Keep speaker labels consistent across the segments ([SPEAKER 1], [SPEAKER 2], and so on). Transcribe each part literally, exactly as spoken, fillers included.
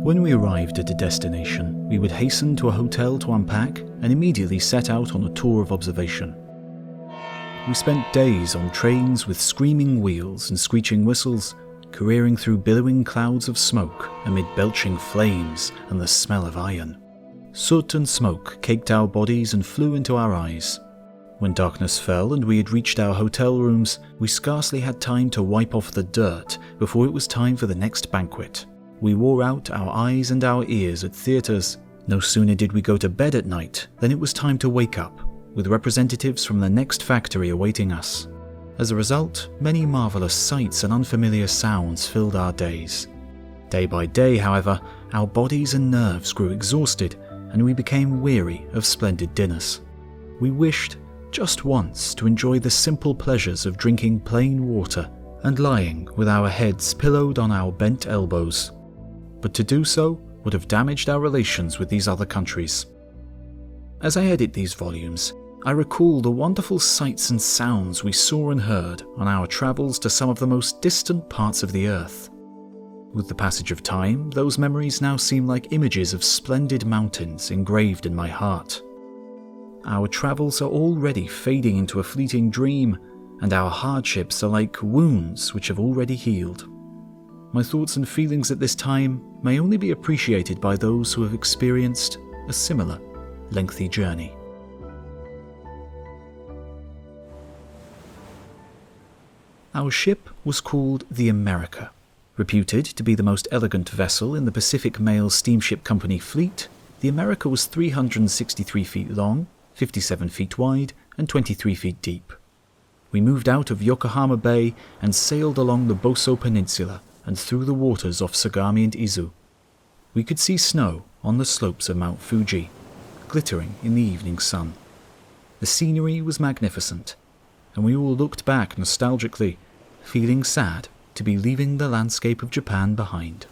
[SPEAKER 1] When we arrived at a destination, we would hasten to a hotel to unpack and immediately set out on a tour of observation. We spent days on trains with screaming wheels and screeching whistles, careering through billowing clouds of smoke amid belching flames and the smell of iron. Soot and smoke caked our bodies and flew into our eyes. When darkness fell and we had reached our hotel rooms, we scarcely had time to wipe off the dirt before it was time for the next banquet. We wore out our eyes and our ears at theatres. No sooner did we go to bed at night than it was time to wake up, with representatives from the next factory awaiting us. As a result, many marvellous sights and unfamiliar sounds filled our days. Day by day, however, our bodies and nerves grew exhausted, and we became weary of splendid dinners. We wished, just once, to enjoy the simple pleasures of drinking plain water and lying with our heads pillowed on our bent elbows. But to do so would have damaged our relations with these other countries. As I edit these volumes, I recall the wonderful sights and sounds we saw and heard on our travels to some of the most distant parts of the earth. With the passage of time, those memories now seem like images of splendid mountains engraved in my heart. Our travels are already fading into a fleeting dream, and our hardships are like wounds which have already healed. My thoughts and feelings at this time may only be appreciated by those who have experienced a similar lengthy journey. Our ship was called the America. Reputed to be the most elegant vessel in the Pacific Mail Steamship Company fleet, the America was three hundred sixty-three feet long, fifty-seven feet wide, and twenty-three feet deep. We moved out of Yokohama Bay and sailed along the Boso Peninsula and through the waters off Sagami and Izu. We could see snow on the slopes of Mount Fuji, glittering in the evening sun. The scenery was magnificent, and we all looked back nostalgically, feeling sad to be leaving the landscape of Japan behind.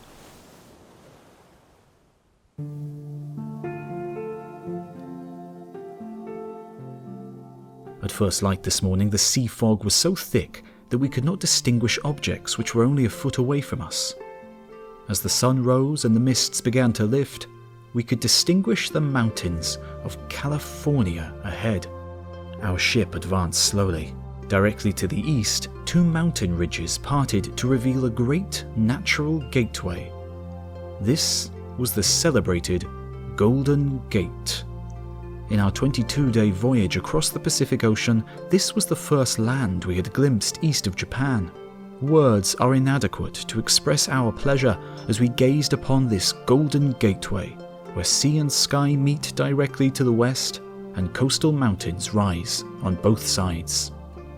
[SPEAKER 1] At first light this morning, the sea fog was so thick that we could not distinguish objects which were only a foot away from us. As the sun rose and the mists began to lift, we could distinguish the mountains of California ahead. Our ship advanced slowly. Directly to the east, two mountain ridges parted to reveal a great natural gateway. This was the celebrated Golden Gate. In our twenty-two day voyage across the Pacific Ocean, this was the first land we had glimpsed east of Japan. Words are inadequate to express our pleasure as we gazed upon this Golden Gateway, where sea and sky meet directly to the west, and coastal mountains rise on both sides.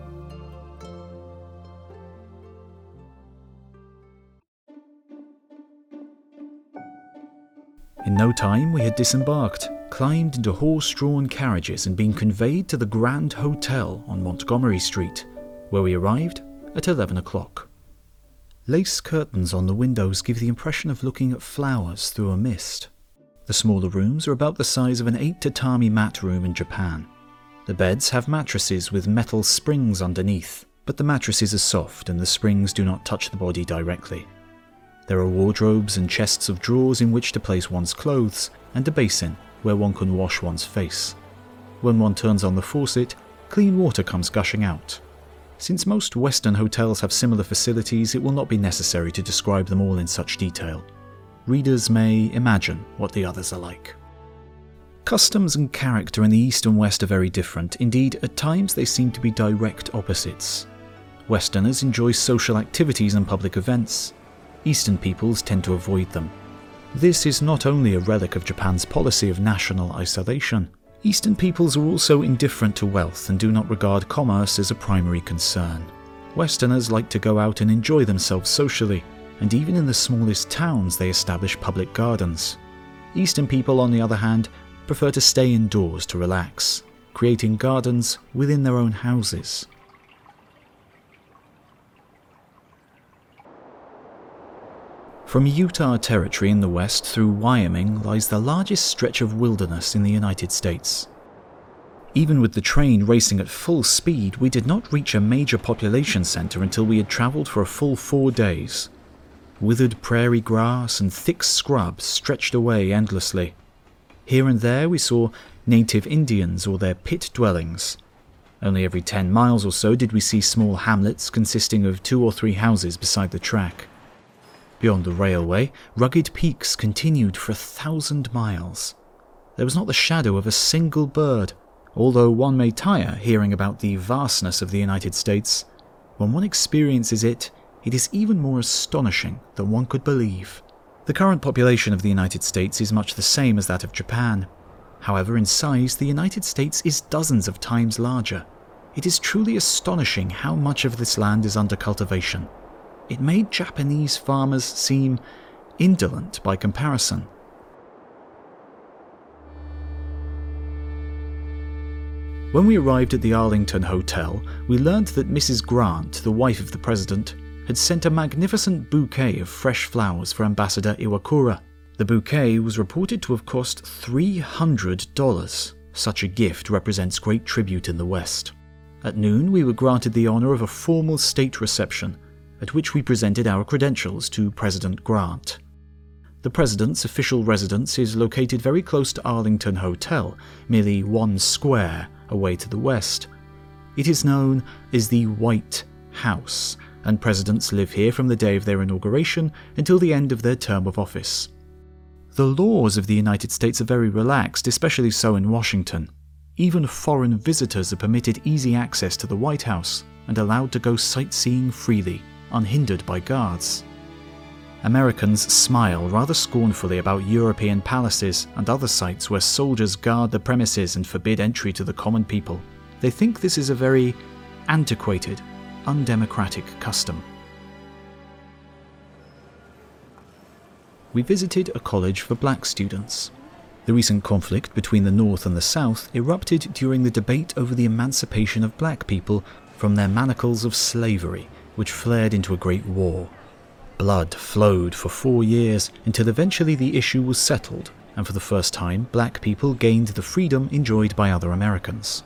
[SPEAKER 1] In no time we had disembarked, climbed into horse-drawn carriages and been conveyed to the Grand Hotel on Montgomery Street, where we arrived at eleven o'clock. Lace curtains on the windows give the impression of looking at flowers through a mist. The smaller rooms are about the size of an eight tatami mat room in Japan. The beds have mattresses with metal springs underneath, but the mattresses are soft and the springs do not touch the body directly. There are wardrobes and chests of drawers in which to place one's clothes, and a basin where one can wash one's face. When one turns on the faucet, clean water comes gushing out. Since most Western hotels have similar facilities, it will not be necessary to describe them all in such detail. Readers may imagine what the others are like. Customs and character in the East and West are very different. Indeed, at times they seem to be direct opposites. Westerners enjoy social activities and public events. Eastern peoples tend to avoid them. This is not only a relic of Japan's policy of national isolation. Eastern peoples are also indifferent to wealth and do not regard commerce as a primary concern. Westerners like to go out and enjoy themselves socially, and even in the smallest towns they establish public gardens. Eastern people, on the other hand, prefer to stay indoors to relax, creating gardens within their own houses. From Utah Territory in the west through Wyoming lies the largest stretch of wilderness in the United States. Even with the train racing at full speed, we did not reach a major population center until we had traveled for a full four days. Withered prairie grass and thick scrub stretched away endlessly. Here and there we saw native Indians or their pit dwellings. Only every ten miles or so did we see small hamlets consisting of two or three houses beside the track. Beyond the railway, rugged peaks continued for a thousand miles. There was not the shadow of a single bird, although one may tire hearing about the vastness of the United States. When one experiences it, it is even more astonishing than one could believe. The current population of the United States is much the same as that of Japan. However, in size, the United States is dozens of times larger. It is truly astonishing how much of this land is under cultivation. It made Japanese farmers seem indolent by comparison. When we arrived at the Arlington Hotel, we learnt that Missus Grant, the wife of the president, had sent a magnificent bouquet of fresh flowers for Ambassador Iwakura. The bouquet was reported to have cost three hundred dollars. Such a gift represents great tribute in the West. At noon, we were granted the honor of a formal state reception, at which we presented our credentials to President Grant. The president's official residence is located very close to Arlington Hotel, merely one square away to the west. It is known as the White House, and presidents live here from the day of their inauguration until the end of their term of office. The laws of the United States are very relaxed, especially so in Washington. Even foreign visitors are permitted easy access to the White House and allowed to go sightseeing freely, unhindered by guards. Americans smile rather scornfully about European palaces and other sites where soldiers guard the premises and forbid entry to the common people. They think this is a very antiquated, undemocratic custom. We visited a college for black students. The recent conflict between the North and the South erupted during the debate over the emancipation of black people from their manacles of slavery, which flared into a great war. Blood flowed for four years until eventually the issue was settled, and for the first time black people gained the freedom enjoyed by other Americans.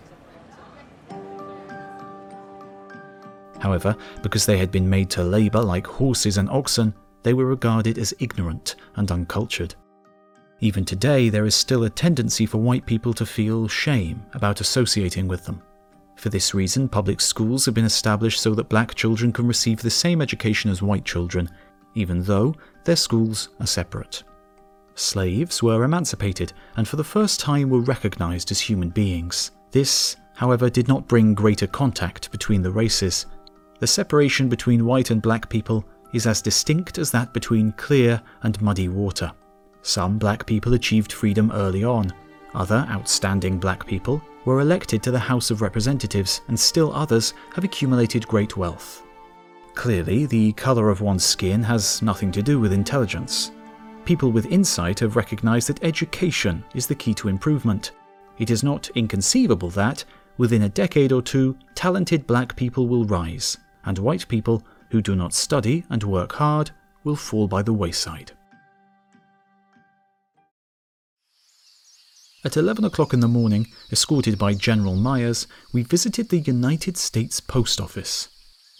[SPEAKER 1] However, because they had been made to labour like horses and oxen, they were regarded as ignorant and uncultured. Even today, there is still a tendency for white people to feel shame about associating with them. For this reason, public schools have been established so that black children can receive the same education as white children, even though their schools are separate. Slaves were emancipated and for the first time were recognized as human beings. This, however, did not bring greater contact between the races. The separation between white and black people is as distinct as that between clear and muddy water. Some black people achieved freedom early on. Other outstanding black people were elected to the House of Representatives, and still others have accumulated great wealth. Clearly, the colour of one's skin has nothing to do with intelligence. People with insight have recognized that education is the key to improvement. It is not inconceivable that, within a decade or two, talented black people will rise, and white people who do not study and work hard will fall by the wayside. At eleven o'clock in the morning, escorted by General Myers, we visited the United States Post Office.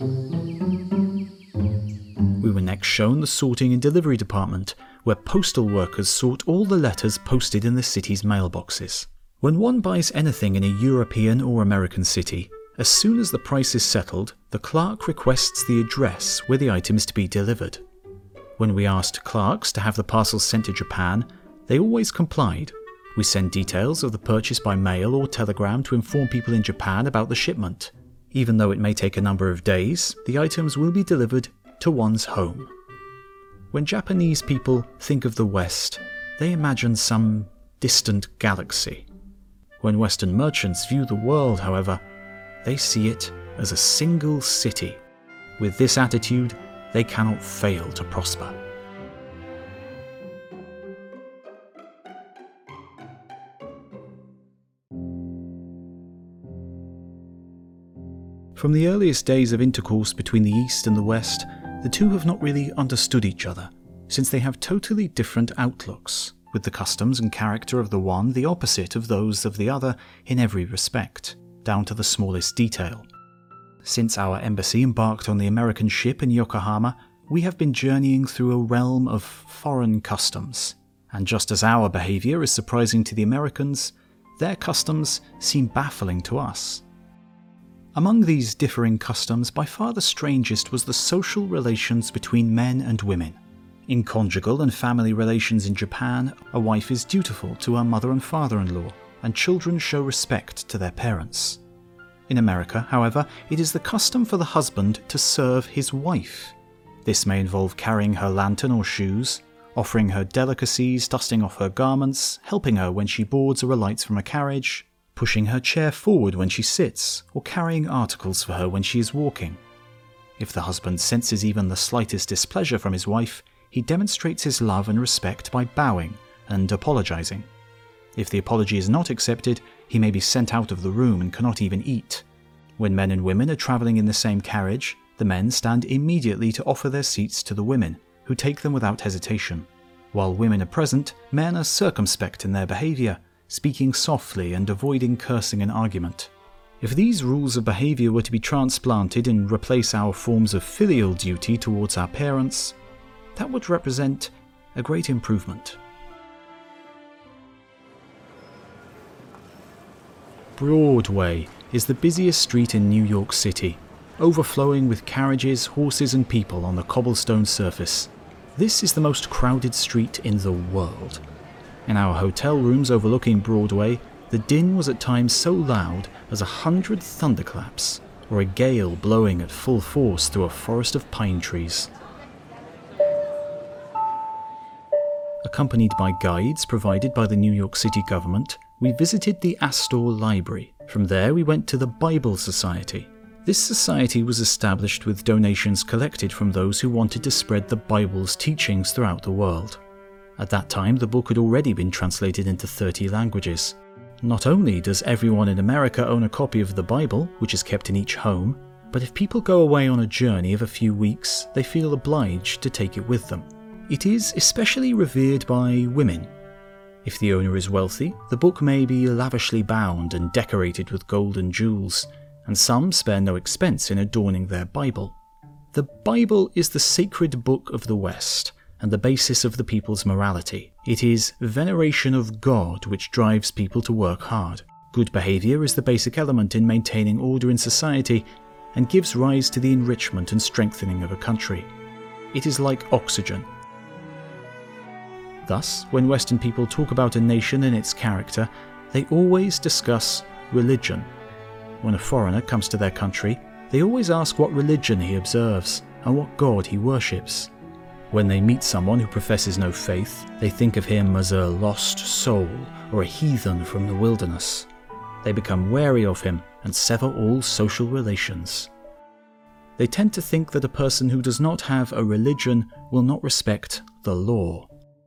[SPEAKER 1] We were next shown the sorting and delivery department, where postal workers sort all the letters posted in the city's mailboxes. When one buys anything in a European or American city, as soon as the price is settled, the clerk requests the address where the item is to be delivered. When we asked clerks to have the parcels sent to Japan, they always complied. We send details of the purchase by mail or telegram to inform people in Japan about the shipment. Even though it may take a number of days, the items will be delivered to one's home. When Japanese people think of the West, they imagine some distant galaxy. When Western merchants view the world, however, they see it as a single city. With this attitude, they cannot fail to prosper. From the earliest days of intercourse between the East and the West, the two have not really understood each other, since they have totally different outlooks, with the customs and character of the one the opposite of those of the other in every respect, down to the smallest detail. Since our embassy embarked on the American ship in Yokohama, we have been journeying through a realm of foreign customs, and just as our behaviour is surprising to the Americans, their customs seem baffling to us. Among these differing customs, by far the strangest was the social relations between men and women. In conjugal and family relations in Japan, a wife is dutiful to her mother and father-in-law, and children show respect to their parents. In America, however, it is the custom for the husband to serve his wife. This may involve carrying her lantern or shoes, offering her delicacies, dusting off her garments, helping her when she boards or alights from a carriage, pushing her chair forward when she sits, or carrying articles for her when she is walking. If the husband senses even the slightest displeasure from his wife, he demonstrates his love and respect by bowing and apologizing. If the apology is not accepted, he may be sent out of the room and cannot even eat. When men and women are travelling in the same carriage, the men stand immediately to offer their seats to the women, who take them without hesitation. While women are present, men are circumspect in their behaviour, speaking softly and avoiding cursing and argument. If these rules of behaviour were to be transplanted and replace our forms of filial duty towards our parents, that would represent a great improvement. Broadway is the busiest street in New York City, overflowing with carriages, horses and people on the cobblestone surface. This is the most crowded street in the world. In our hotel rooms overlooking Broadway, the din was at times so loud as a hundred thunderclaps, or a gale blowing at full force through a forest of pine trees. Accompanied by guides provided by the New York City government, we visited the Astor Library. From there we went to the Bible Society. This society was established with donations collected from those who wanted to spread the Bible's teachings throughout the world. At that time, the book had already been translated into thirty languages. Not only does everyone in America own a copy of the Bible, which is kept in each home, but if people go away on a journey of a few weeks, they feel obliged to take it with them. It is especially revered by women. If the owner is wealthy, the book may be lavishly bound and decorated with gold and jewels, and some spare no expense in adorning their Bible. The Bible is the sacred book of the West, and the basis of the people's morality. It is veneration of God which drives people to work hard. Good behaviour is the basic element in maintaining order in society, and gives rise to the enrichment and strengthening of a country. It is like oxygen. Thus, when Western people talk about a nation and its character, they always discuss religion. When a foreigner comes to their country, they always ask what religion he observes and what God he worships. When they meet someone who professes no faith, they think of him as a lost soul or a heathen from the wilderness. They become wary of him and sever all social relations. They tend to think that a person who does not have a religion will not respect the law.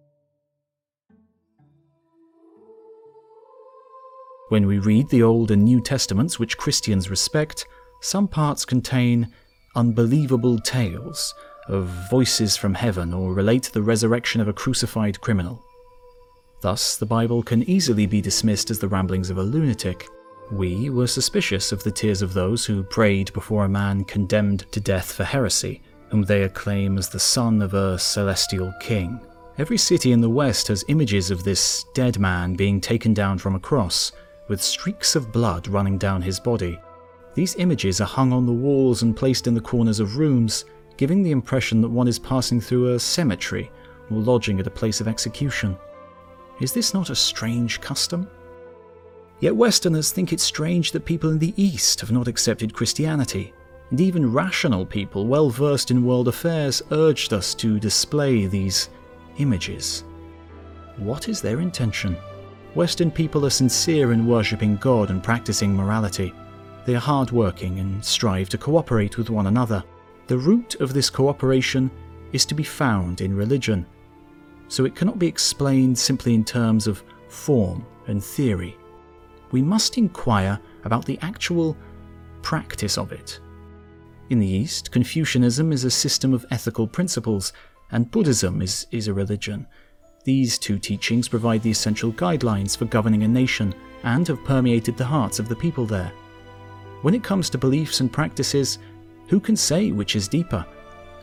[SPEAKER 1] When we read the Old and New Testaments, which Christians respect, some parts contain unbelievable tales of voices from heaven or relate the resurrection of a crucified criminal. Thus, the Bible can easily be dismissed as the ramblings of a lunatic. We were suspicious of the tears of those who prayed before a man condemned to death for heresy, whom they acclaim as the son of a celestial king. Every city in the West has images of this dead man being taken down from a cross, with streaks of blood running down his body. These images are hung on the walls and placed in the corners of rooms, giving the impression that one is passing through a cemetery or lodging at a place of execution. Is this not a strange custom? Yet Westerners think it strange that people in the East have not accepted Christianity, and even rational people well versed in world affairs urged us to display these images. What is their intention? Western people are sincere in worshipping God and practicing morality. They are hard-working and strive to cooperate with one another. The root of this cooperation is to be found in religion, so it cannot be explained simply in terms of form and theory. We must inquire about the actual practice of it. In the East, Confucianism is a system of ethical principles, and Buddhism is, is a religion. These two teachings provide the essential guidelines for governing a nation and have permeated the hearts of the people there. When it comes to beliefs and practices, who can say which is deeper?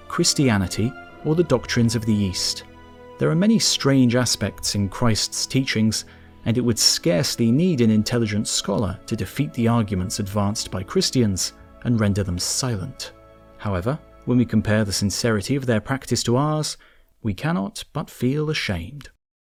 [SPEAKER 1] Christianity or the doctrines of the East. There are many strange aspects in Christ's teachings, and it would scarcely need an intelligent scholar to defeat the arguments advanced by Christians and render them silent. However, when we compare the sincerity of their practice to ours, we cannot but feel ashamed.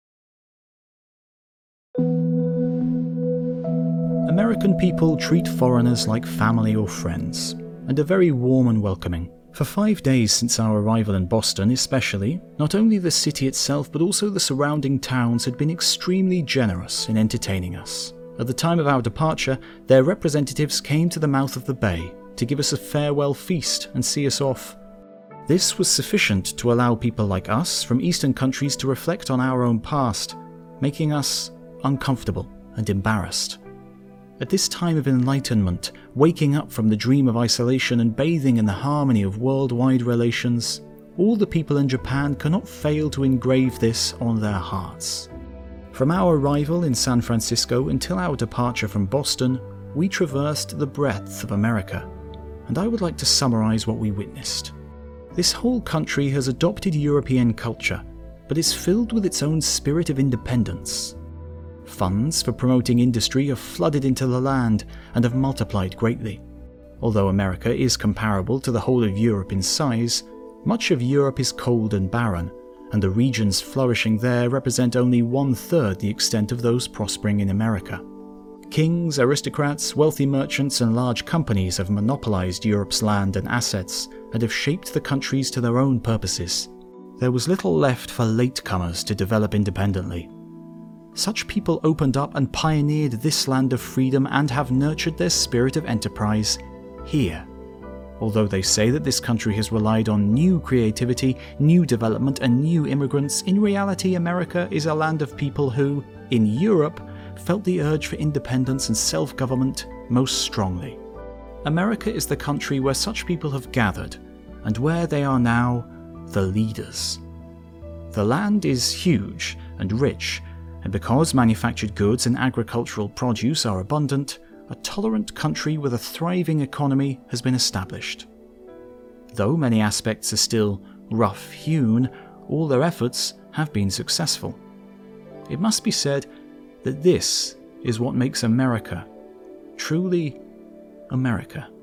[SPEAKER 1] American people treat foreigners like family or friends, and are very warm and welcoming. For five days since our arrival in Boston especially, not only the city itself but also the surrounding towns had been extremely generous in entertaining us. At the time of our departure, their representatives came to the mouth of the bay to give us a farewell feast and see us off. This was sufficient to allow people like us from Eastern countries to reflect on our own past, making us uncomfortable and embarrassed. At this time of enlightenment, waking up from the dream of isolation and bathing in the harmony of worldwide relations, all the people in Japan cannot fail to engrave this on their hearts. From our arrival in San Francisco until our departure from Boston, we traversed the breadth of America, and I would like to summarize what we witnessed. This whole country has adopted European culture, but is filled with its own spirit of independence. Funds for promoting industry have flooded into the land and have multiplied greatly. Although America is comparable to the whole of Europe in size, much of Europe is cold and barren, and the regions flourishing there represent only one-third the extent of those prospering in America. Kings, aristocrats, wealthy merchants, and large companies have monopolized Europe's land and assets and have shaped the countries to their own purposes. There was little left for latecomers to develop independently. Such people opened up and pioneered this land of freedom and have nurtured their spirit of enterprise here. Although they say that this country has relied on new creativity, new development, and new immigrants, in reality America is a land of people who, in Europe, felt the urge for independence and self-government most strongly. America is the country where such people have gathered, and where they are now the leaders. The land is huge and rich, and because manufactured goods and agricultural produce are abundant, a tolerant country with a thriving economy has been established. Though many aspects are still rough-hewn, all their efforts have been successful. It must be said that this is what makes America truly America.